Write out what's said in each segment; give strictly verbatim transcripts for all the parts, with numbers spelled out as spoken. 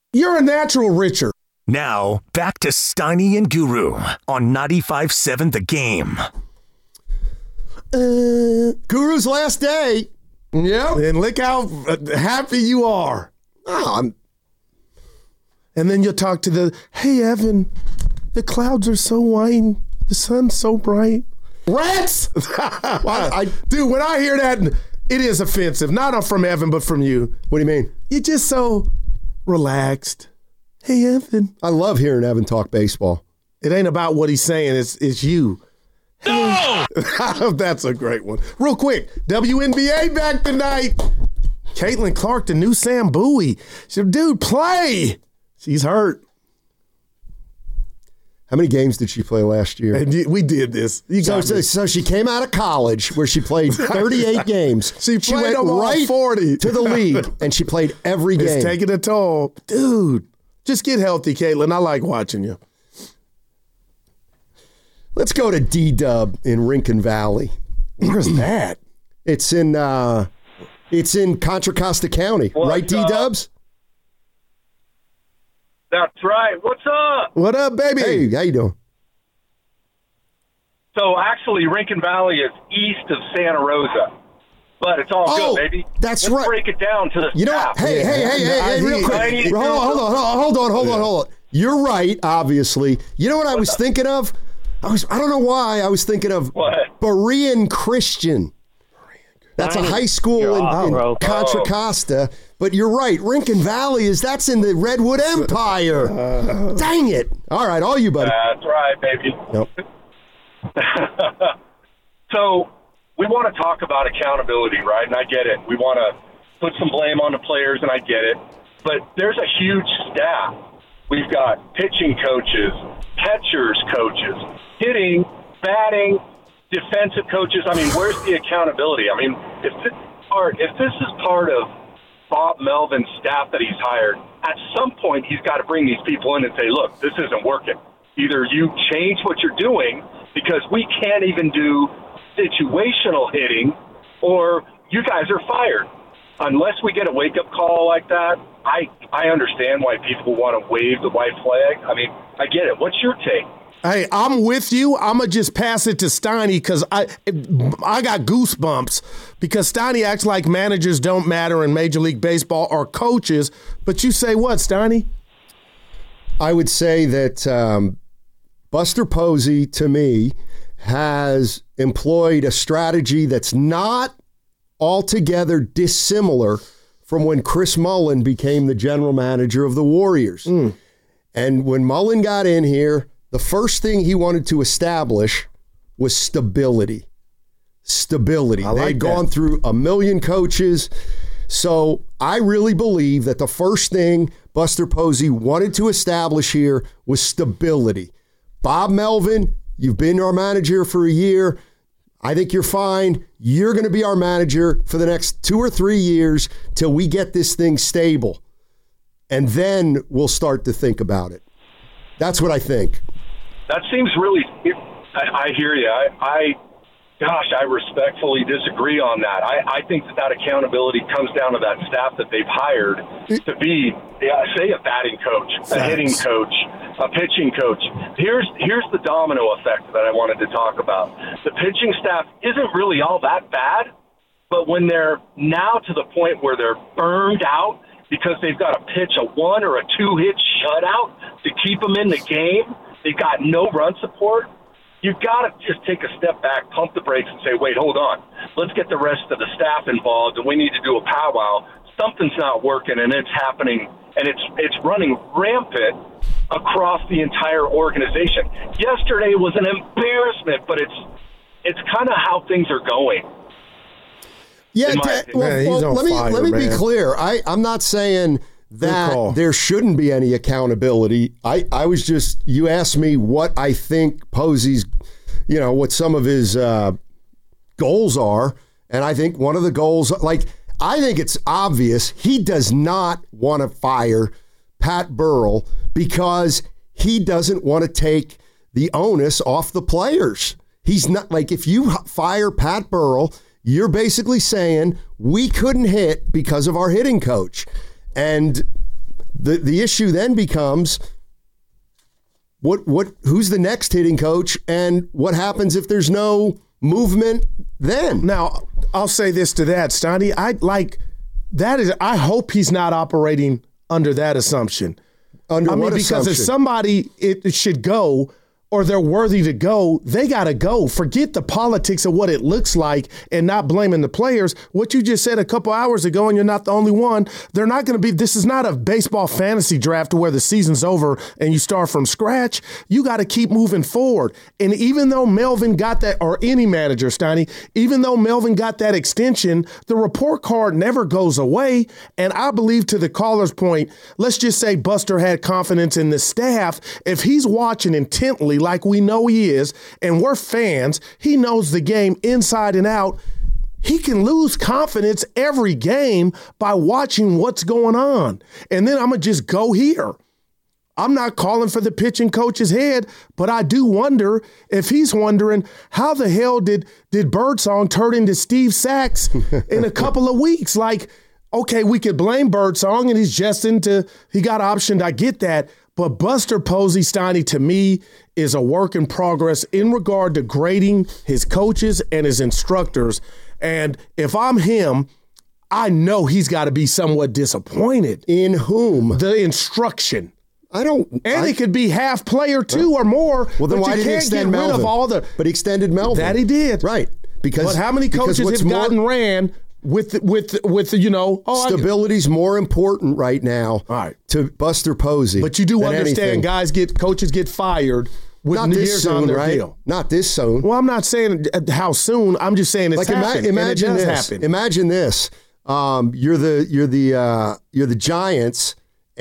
You're a natural, Richard. Now, back to Steiny and Guru on ninety-five point seven The Game. Uh, Guru's last day. Yep. And look how happy you are. Oh, I'm... And then you'll talk to the, hey, Evan, the clouds are so white. The sun's so bright. Rats! well, I, dude, when I hear that, it is offensive. Not from Evan, but from you. What do you mean? You're just so relaxed. Hey, Evan. I love hearing Evan talk baseball. It ain't about what he's saying. It's, it's you. No! That's a great one. Real quick, W N B A back tonight. Caitlin Clark, the new Sam Bowie. She said, dude, play. She's hurt. How many games did she play last year? And we did this. You so, got so, so she came out of college where she played thirty-eight games. She played she went them all right forty to the league, and she played every game. It's taking a toll. Dude, just get healthy, Caitlin. I like watching you. Let's go to D-Dub in Rincon Valley. Where's that? It's in uh, it's in Contra Costa County, What's right, D-Dubs? That's right. What's up? What up, baby? Hey, how you doing? So actually, Rincon Valley is east of Santa Rosa, but it's all Oh, good, baby. that's Let's right. break it down to the You know staff. what? Hey, Yeah. hey, hey, hey, I hey, real need- quick. I need- hold, on, hold on, hold on, hold on, hold on, hold on. You're right, obviously. You know what I was thinking of? I was I don't know why I was thinking of What? Berean Christian. That's a high school in, off, in bro. Contra Oh. Costa. But you're right, Rincon Valley is that's in the Redwood Empire. Dang it. All right, all you, buddy. That's right, baby. Yep. So we want to talk about accountability, right? And I get it. We want to put some blame on the players, and I get it. But there's a huge staff. We've got pitching coaches, catchers coaches, hitting, batting, defensive coaches. I mean, where's the accountability? I mean, if this is part, if this is part of Bob Melvin's staff that he's hired, at some point he's got to bring these people in and say, look, this isn't working. Either you change what you're doing because we can't even do situational hitting, or you guys are fired. Unless we get a wake-up call like that, I, I understand why people want to wave the white flag. I mean, I get it. What's your take? Hey, I'm with you. I'm going to just pass it to Steiny because I I got goosebumps because Steiny acts like managers don't matter in Major League Baseball or coaches. But you say what, Steiny? I would say that um, Buster Posey, to me, has employed a strategy that's not altogether dissimilar from when Chris Mullin became the general manager of the Warriors. Mm. And when Mullin got in here, the first thing he wanted to establish was stability. Stability. I like they had that. gone through a million coaches. So I really believe that the first thing Buster Posey wanted to establish here was stability. Bob Melvin, you've been our manager for a year. I think you're fine. You're going to be our manager for the next two or three years till we get this thing stable. And then we'll start to think about it. That's what I think. That seems really. I, I hear you. I, I, gosh, I respectfully disagree on that. I, I think that that accountability comes down to that staff that they've hired to be, yeah, say, a batting coach, a Facts. hitting coach, a pitching coach. Here's here's the domino effect that I wanted to talk about. The pitching staff isn't really all that bad, but when they're now to the point where they're burned out because they've got to pitch a one or a two hit shutout to keep them in the game. They've got no run support. You've got to just take a step back, pump the brakes, and say, wait, hold on. Let's get the rest of the staff involved, and we need to do a powwow. Something's not working, and it's happening, and it's it's running rampant across the entire organization. Yesterday was an embarrassment, but it's it's kind of how things are going. Yeah, In my da- opinion. well, Man, he's well, on let me fire, let me man. be clear. I, I'm not saying call. that there shouldn't be any accountability. I, I was just, you asked me what I think Posey's, you know, what some of his uh, goals are. And I think one of the goals, like, I think it's obvious he does not want to fire Pat Burrell because he doesn't want to take the onus off the players. He's not, like, if you fire Pat Burrell, you're basically saying we couldn't hit because of our hitting coach. And the the issue then becomes what what who's the next hitting coach, and what happens if there's no movement then? Now, I'll say this to that, Steiny. I like that is I hope he's not operating under that assumption. Under I mean, what because assumption? if somebody it, it should go or they're worthy to go, they got to go. Forget the politics of what it looks like and not blaming the players. What you just said a couple hours ago, and you're not the only one, they're not going to be – this is not a baseball fantasy draft where the season's over and you start from scratch. You got to keep moving forward. And even though Melvin got that – or any manager, Steiny, even though Melvin got that extension, the report card never goes away. And I believe, to the caller's point, let's just say Buster had confidence in the staff. If he's watching intently like we know he is, and we're fans, he knows the game inside and out. He can lose confidence every game by watching what's going on. And then I'm going to just go here. I'm not calling for the pitching coach's head, but I do wonder if he's wondering how the hell did, did Birdsong turn into Steve Sachs in a couple of weeks? Like, okay, we could blame Birdsong and he's just into, he got optioned. I get that. But Buster Posey, Steiny, to me, is a work in progress in regard to grading his coaches and his instructors. And if I'm him, I know he's got to be somewhat disappointed. In whom? The instruction. I don't. And I, it could be half player two or more. Well, then but why you did he can't extend get rid Melvin? of all the, but he extended Melvin. That he did. Right. Because But how many because coaches what's have more, gotten ran with, with, with you know. Oh, stability's I, more important right now all right. to Buster Posey. But you do than understand anything. guys get, coaches get fired with Not New this Year's soon, on their right? deal. Not this soon. Well, I'm not saying how soon. I'm just saying it's like ima- happened. imagine and it does this. happen. Imagine this. Um, you're the you're the uh, you're the Giants,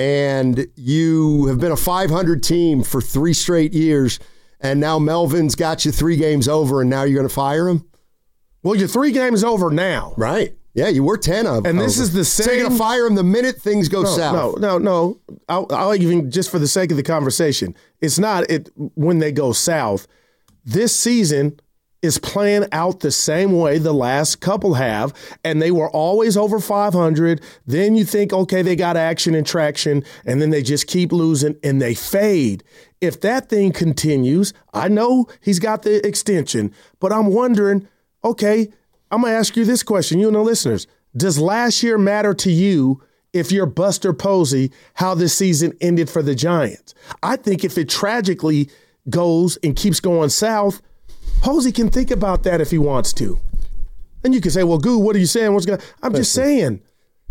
and you have been a five hundred team for three straight years, and now Melvin's got you three games over, and now you're going to fire him? Well, your three games over now. Right. Yeah, you were ten of And this over. is the So same. you're going to fire him the minute things go no, south. No, no, no. I'll, I'll even, just for the sake of the conversation, it's not it when they go south. This season is playing out the same way the last couple have, and they were always over five hundred. Then you think, okay, they got action and traction, and then they just keep losing, and they fade. If that thing continues, I know he's got the extension, but I'm wondering, okay, I'm going to ask you this question, you and the listeners. Does last year matter to you if you're Buster Posey, how this season ended for the Giants? I think if it tragically goes and keeps going south, Posey can think about that if he wants to. And you can say, well, Goo, what are you saying? What's going? I'm just saying.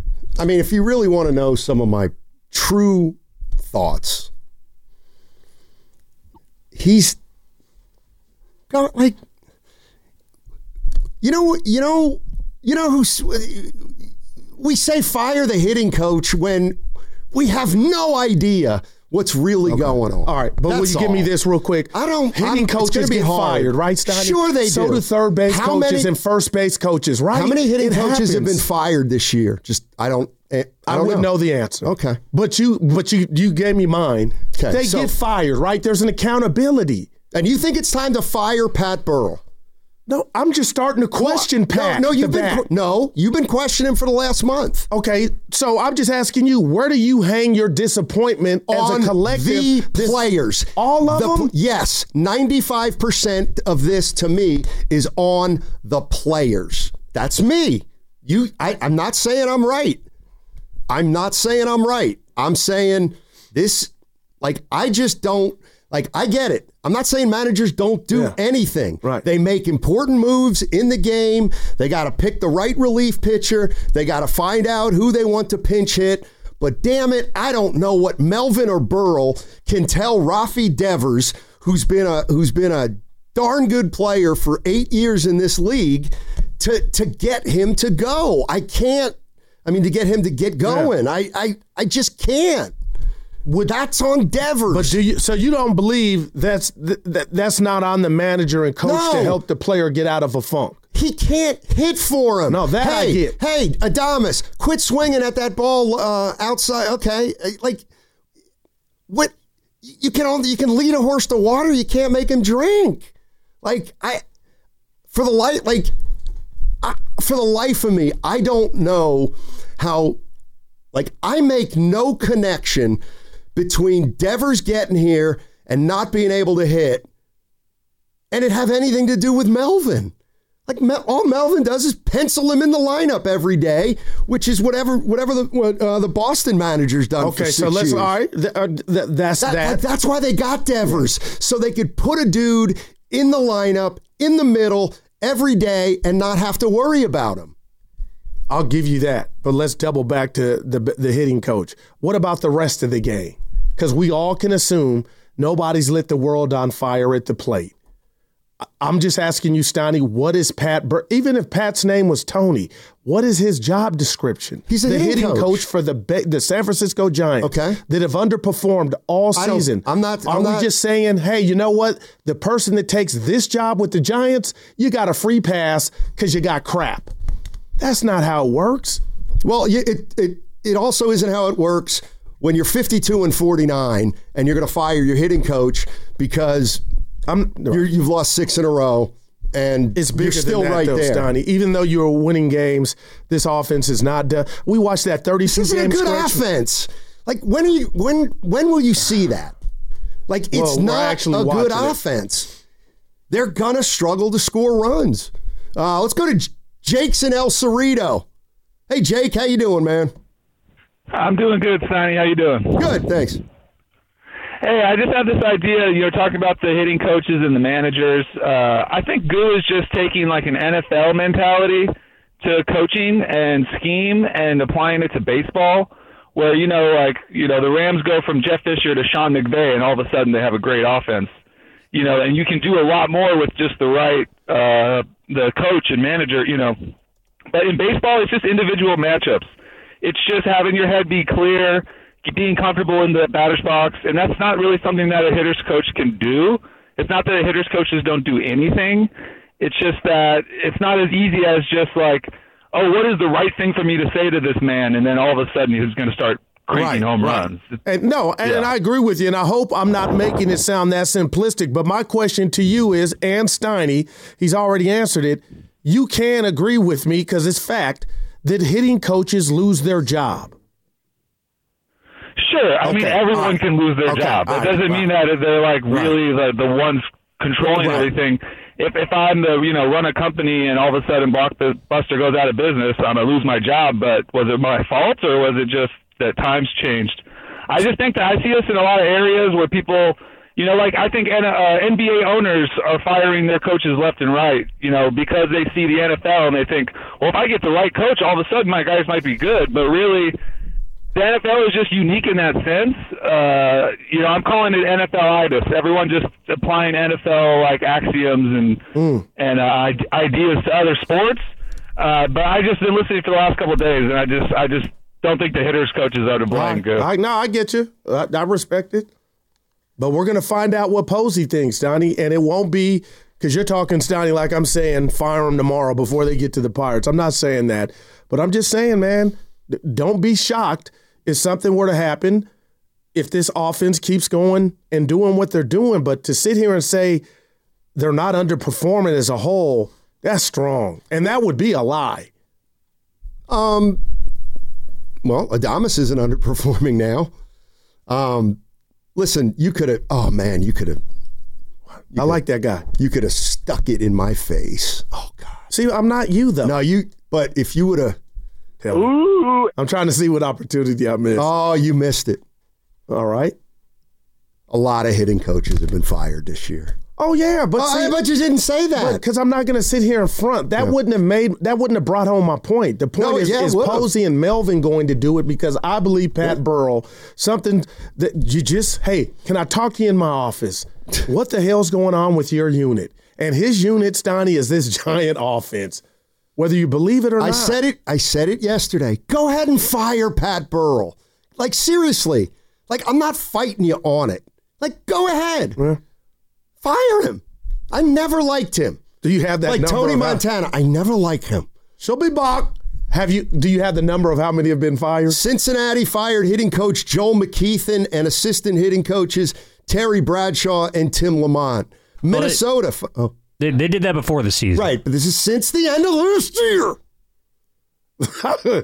I mean, if you really want to know some of my true thoughts, he's got like, you know, you know, you know who we say fire the hitting coach when we have no idea what's really okay. going on. All right, but That's will you all. give me this real quick? I don't. Hitting I'm, coaches be get hard. fired, right, Steiny? Sure they so do. So do third base how coaches many, and first base coaches, right? How many hitting it coaches happens. have been fired this year? Just I don't. I, I, don't wouldn't know. know the answer. Okay, but you, but you, you gave me mine. Okay, they so, get fired, right? There's an accountability. And you think it's time to fire Pat Burrell? No, I'm just starting to question well, Pat. No, no you've been bat. no, you've been questioning for the last month. Okay, so I'm just asking you, where do you hang your disappointment on as a collective? The this, players, all of the, them. Yes, ninety-five percent of this to me is on the players. That's me. You, I, I'm not saying I'm right. I'm not saying I'm right. I'm saying this. Like I just don't. Like, I get it. I'm not saying managers don't do yeah. anything. Right. They make important moves in the game. They got to pick the right relief pitcher. They got to find out who they want to pinch hit. But damn it, I don't know what Melvin or Burrell can tell Rafi Devers, who's been a who's been a darn good player for eight years in this league, to to get him to go. I can't. I mean, to get him to get going. Yeah. I, I I just can't. Well, that's on Devers. But do you? So you don't believe that's that, that's not on the manager and coach no. to help the player get out of a funk? He can't hit for him. No, that hey, I get. Hey, Adames, quit swinging at that ball uh, outside. Okay, like what? You can only you can lead a horse to water. You can't make him drink. Like I, for the light, like I, for the life of me, I don't know how Like, I make no connection between Devers getting here and not being able to hit and it have anything to do with Melvin. Like, Mel- all Melvin does is pencil him in the lineup every day, which is whatever whatever the what, uh, the Boston manager's done okay, for six so let's, years. all right, th- uh, th- that's that, that. that. That's why they got Devers, so they could put a dude in the lineup, in the middle, every day and not have to worry about him. I'll give you that, but let's double back to the the hitting coach. What about the rest of the game? Because we all can assume nobody's lit the world on fire at the plate. I'm just asking you, Steiny, what is Pat Bur- even if Pat's name was Tony, what is his job description? He's a the hitting hitting coach, coach for the Be- the San Francisco Giants Okay. that have underperformed all I don't- season. I'm not- Are I'm we not- just saying, hey, you know what? The person that takes this job with the Giants, you got a free pass because you got crap. That's not how it works. Well, it it it also isn't how it works when you're fifty-two and forty-nine and you're going to fire your hitting coach because I'm you're, you've lost six in a row and It's bigger you're still than that, right though, there. Steiny. Even though you were winning games, this offense is not done. We watched that thirty-two This is a game good stretch. offense. Like when are you when when will you see that? Like it's Well, we're not actually a good watching it. offense. They're gonna struggle to score runs. Uh, let's go to J- Jake's in El Cerrito. Hey Jake, how you doing, man? I'm doing good, Steiny. How you doing? Good, thanks. Hey, I just have this idea. You're talking about the hitting coaches and the managers. Uh, I think Goo is just taking like an N F L mentality to coaching and scheme and applying it to baseball, where, you know, like, you know, the Rams go from Jeff Fisher to Sean McVay and all of a sudden they have a great offense. You know, and you can do a lot more with just the right uh, the coach and manager, you know. But in baseball, it's just individual matchups. It's just having your head be clear, being comfortable in the batter's box, and that's not really something that a hitter's coach can do. It's not that a hitter's coaches don't do anything. It's just that it's not as easy as just like, oh, what is the right thing for me to say to this man? And then all of a sudden he's going to start cranking home runs. And no, and, Yeah. and I agree with you, and I hope I'm not making it sound that simplistic, but my question to you is, and Steiny, he's already answered it, you can agree with me, because it's fact, that hitting coaches lose their job. Sure. I mean, Okay, everyone all right. can lose their Okay, job. all It right, doesn't right. mean that they're like really the, the ones controlling Right. everything. If if I'm the, you know, run a company and all of a sudden Blockbuster goes out of business, I'm going to lose my job. But was it my fault or was it just that times changed? I just think that I see this in a lot of areas where people, you know, like I think N- uh, N B A owners are firing their coaches left and right, you know, because they see the N F L and they think, well, if I get the right coach, all of a sudden my guys might be good. But really, the N F L is just unique in that sense. Uh, you know, I'm calling it N F L-itis. Everyone just applying N F L like axioms and Mm. and uh, ide- ideas to other sports. Uh, but I just been listening for the last couple of days, and I just I just don't think the hitters coaches are to blame. Good. I, no, I get you. I, I respect it. But we're going to find out what Posey thinks, Donnie, and it won't be because you're talking, Donnie, like I'm saying, fire them tomorrow before they get to the Pirates. I'm not saying that. But I'm just saying, man, d- don't be shocked if something were to happen if this offense keeps going and doing what they're doing. But to sit here and say they're not underperforming as a whole, that's strong. And that would be a lie. Um, well, Adames isn't underperforming now. Um, listen, you could have. Oh man, you could have. I like that guy. You could have stuck it in my face. Oh God. See, I'm not you, though. No, you. But if you would have. Ooh. I'm trying to see what opportunity I missed. Oh, you missed it. All right. A lot of hitting coaches have been fired this year. Oh yeah, but Oh, see, but you didn't say that. because I'm not going to sit here in front. That wouldn't have made. That wouldn't have brought home my point. The point No, is, yeah, it is would've. Posey and Melvin going to do it because I believe Pat Burrell. Something that you just. Hey, can I talk to you in my office? What the hell's going on with your unit? And his unit, Steiny, is this giant offense. Whether you believe it or I not. said it. I said it yesterday. Go ahead and fire Pat Burrell. Like seriously. Like I'm not fighting you on it. Like go ahead. Yeah. Fire him. I never liked him. Do you have that Like number Tony of how- Montana. I never liked him. She'll be back. Have you? Do you have the number of how many have been fired? Cincinnati fired hitting coach Joel McKeithen and assistant hitting coaches Terry Bradshaw and Tim Lamont. Minnesota. fi- oh, They, they did that before the season. right, but this is since the end of last year.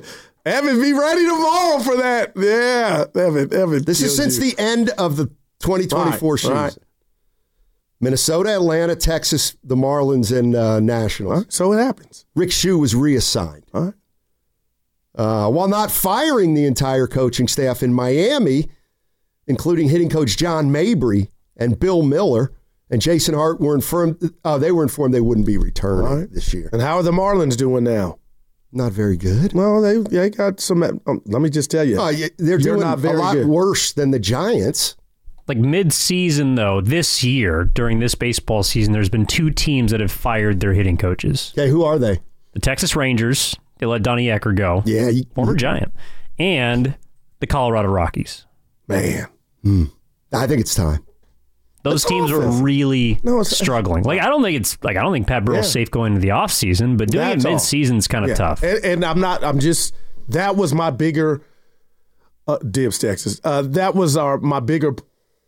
Evan, be ready tomorrow for that. Yeah, Evan, Evan. This is since you. the end of the twenty twenty-four right, season. Right. Minnesota, Atlanta, Texas, the Marlins, and uh, Nationals. Right, so it happens. Rick Shue was reassigned. All right. Uh, while not firing the entire coaching staff in Miami, including hitting coach John Mabry and Bill Miller and Jason Hart were informed, uh, they were informed they wouldn't be returning right. this year. And how are the Marlins doing now? Not very good. Well, they they got some. Um, let me just tell you, uh, they're doing not very a lot good. worse than the Giants. Like mid-season, though, this year, during this baseball season, there's been two teams that have fired their hitting coaches. Okay, who are they? The Texas Rangers. They let Donnie Ecker go. Yeah. You, former Giant. And the Colorado Rockies. Man. Hmm. I think it's time. Those That's teams awful. are really no, struggling. Like I don't think it's like I don't think Pat Burrell's yeah. safe going into the offseason, but doing That's it mid-season is kind of yeah. tough. And, and I'm not, I'm just, that was my bigger, uh, Dibs, Texas. Uh, that was our my bigger,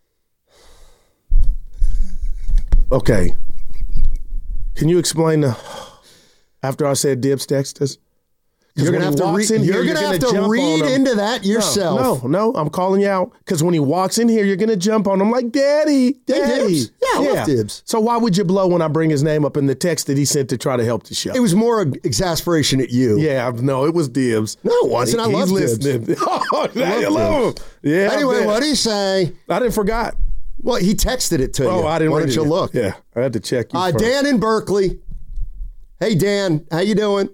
okay. Can you explain the, after I said Dibs, Texas? You're going to have to, re- in you're here, gonna you're gonna have to read into that yourself. No, no, no, I'm calling you out because when he walks in here, you're going to jump on him like, Daddy, Daddy. Dibs. Yeah, I yeah. love Dibs. So why would you blow when I bring his name up in the text that he sent to try to help the show? It was more exasperation at you. Yeah, no, it was Dibs. No, it wasn't. I love Dibs. Oh, now you love him. Yeah. Anyway, what did he say? I didn't forgot. Well, he texted it to you. Oh, I didn't Why read don't you it. look? Yeah, I had to check you uh, first. Dan in Berkeley. Hey, Dan, how you doing?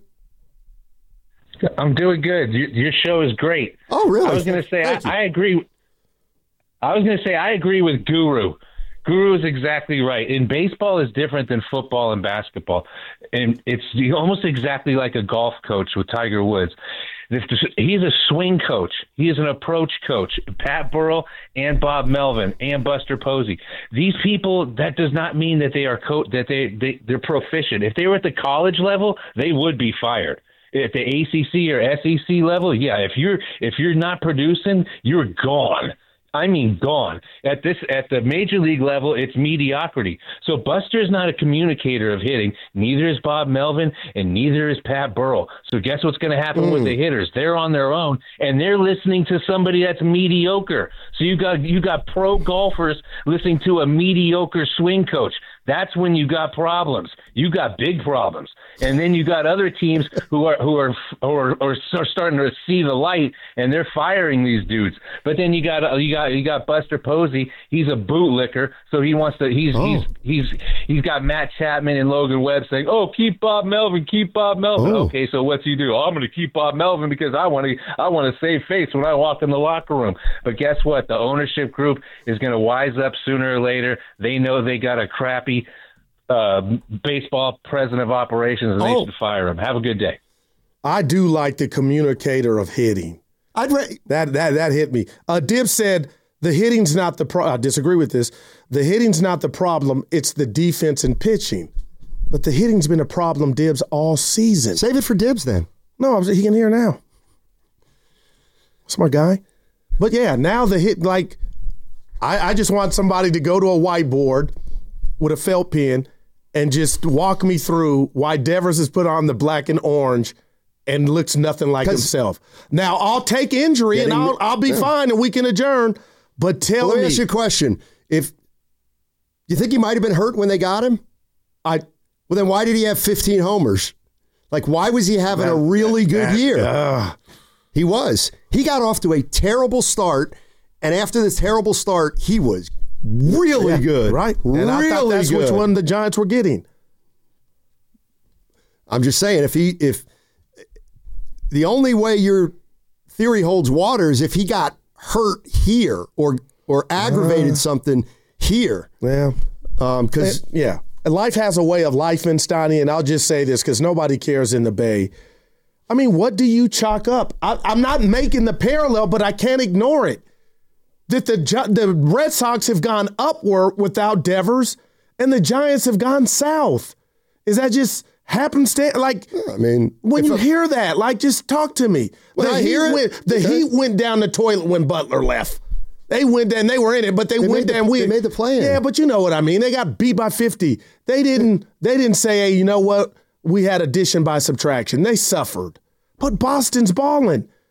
I'm doing good. Your, your show is great. Oh, really? I was going to say, I, I agree. I was going to say, I agree with Guru. Guru is exactly right. In baseball is different than football and basketball. And it's almost exactly like a golf coach with Tiger Woods. He's a swing coach. He is an approach coach. Pat Burrell and Bob Melvin and Buster Posey. These people, that does not mean that they are co- that they, they they're proficient. If they were at the college level, they would be fired. At the A C C or S E C level, yeah, if you're if you're not producing, you're gone. I mean, gone. At this at the major league level, it's mediocrity. So Buster's not a communicator of hitting. Neither is Bob Melvin, and neither is Pat Burrell. So guess what's going to happen mm. with the hitters? They're on their own, and they're listening to somebody that's mediocre. So you got you got pro golfers listening to a mediocre swing coach. That's when you got problems. You got big problems. And then you got other teams who are who are who are, are starting to see the light, and they're firing these dudes. But then you got you got you got Buster Posey. He's a bootlicker, so he wants to. He's oh. he's he's he's got Matt Chapman and Logan Webb saying, "Oh, keep Bob Melvin, keep Bob Melvin." Oh. Okay, so what's he do? Oh, I'm going to keep Bob Melvin because I want to I want to save face when I walk in the locker room. But guess what? The ownership group is going to wise up sooner or later. They know they got a crappy Uh, baseball president of operations, and they oh. should fire him. Have a good day. I do like the communicator of hitting. I'd re- that that that hit me. Uh, Dib said the hitting's not the problem. I disagree with this. The hitting's not the problem. It's the defense and pitching. But the hitting's been a problem, Dibs, all season. Save it for Dibs then. No, he can hear now. Smart guy. But yeah, now the hit, like, I, I just want somebody to go to a whiteboard with a felt pen and just walk me through why Devers has put on the black and orange and looks nothing like himself. Now, I'll take injury and I'll I'll be yeah. fine and we can adjourn, but tell well, let me. Let me ask you a question. If you think he might have been hurt when they got him? I Well, then why did he have fifteen homers? Like, why was he having that, a really good that, year? Uh, he was. He got off to a terrible start, and after this terrible start, he was really yeah, good. Right. And really I thought that's good. which one the Giants were getting. I'm just saying, if he if the only way your theory holds water is if he got hurt here or or aggravated uh, something here. Yeah. Um, because yeah. Life has a way of life in Steiny, and I'll just say this because nobody cares in the Bay. I mean, what do you chalk up? I, I'm not making the parallel, but I can't ignore it. That the the Red Sox have gone upward without Devers, and the Giants have gone south. Is that just happenstance? Like, I mean, when you I, hear that, like, just talk to me. When the I heat hear it, went, the okay. Heat went down the toilet when Butler left. They went down, they were in it, but they, they went down. We, they made the play in. Yeah, but you know what I mean. They got beat by fifty. They didn't. They didn't say, "Hey, you know what? We had addition by subtraction." They suffered. But Boston's balling.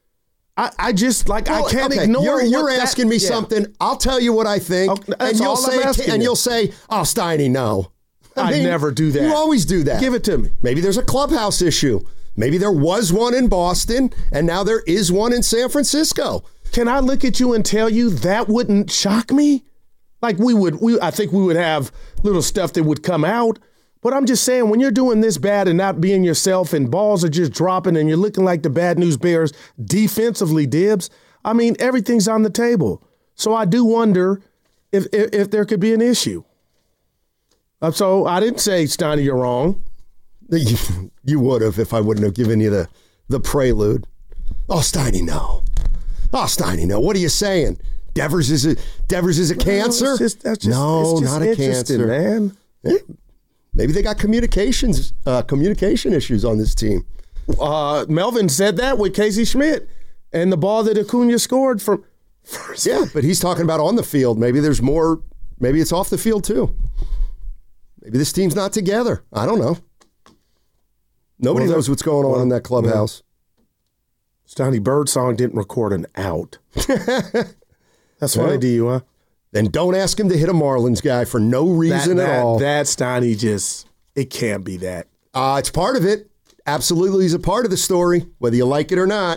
I, I just like well, I can't okay. ignore. You're, you're that, asking me yeah. something. I'll tell you what I think, okay, and you'll say, and you. you'll say, "Oh, Steiny, no." I, I mean, never do that. You always do that. Give it to me. Maybe there's a clubhouse issue. Maybe there was one in Boston, and now there is one in San Francisco. Can I look at you and tell you that wouldn't shock me? Like we would, we I think we would have little stuff that would come out. But I'm just saying, when you're doing this bad and not being yourself and balls are just dropping and you're looking like the Bad News Bears defensively, Dibs, I mean, everything's on the table. So I do wonder if if, if there could be an issue. Uh, so I didn't say, Steiny, you're wrong. You, you would have if I wouldn't have given you the, the prelude. Oh, Steiny, no. Oh, Steiny, no. What are you saying? Devers is a, Devers is a well, cancer? Just, that's just, no, just not a cancer. Man. Yeah. Maybe they got communications uh, communication issues on this team. Uh, Melvin said that with Casey Schmidt and the ball that Acuna scored from. First. Yeah, but he's talking about on the field. Maybe there's more. Maybe it's off the field too. Maybe this team's not together. I don't know. Nobody well, knows what's going on well, in that clubhouse. Well, Steiny Birdsong didn't record an out. That's funny to you, huh? Then don't ask him to hit a Marlins guy for no reason that, that, at all. That Steiny just, it can't be that. Uh, it's part of it. Absolutely is a part of the story, whether you like it or not.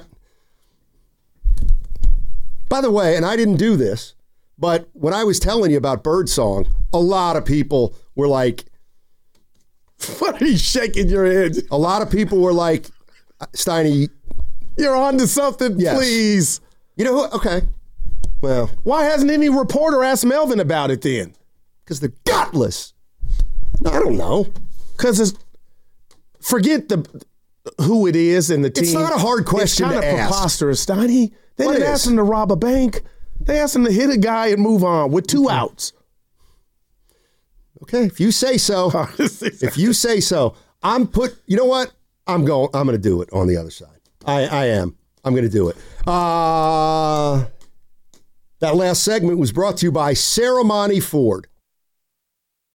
By the way, and I didn't do this, but when I was telling you about Birdsong, a lot of people were like, what are you shaking your head? A lot of people were like, Steiny, you're on to something, yes. Please. You know who? Okay. Well, why hasn't any reporter asked Melvin about it then? Because they're gutless. No, I don't know. Because it's forget the who it is and the team. It's not a hard question to ask. It's kind of preposterous, Steiny. They didn't ask him to rob a bank. They asked him to hit a guy and move on with two okay. outs. Okay, if you say so. If you say so, I'm put. You know what? I'm going. I'm going to do it on the other side. I, I am. I'm going to do it. Uh. That last segment was brought to you by Saramani Ford.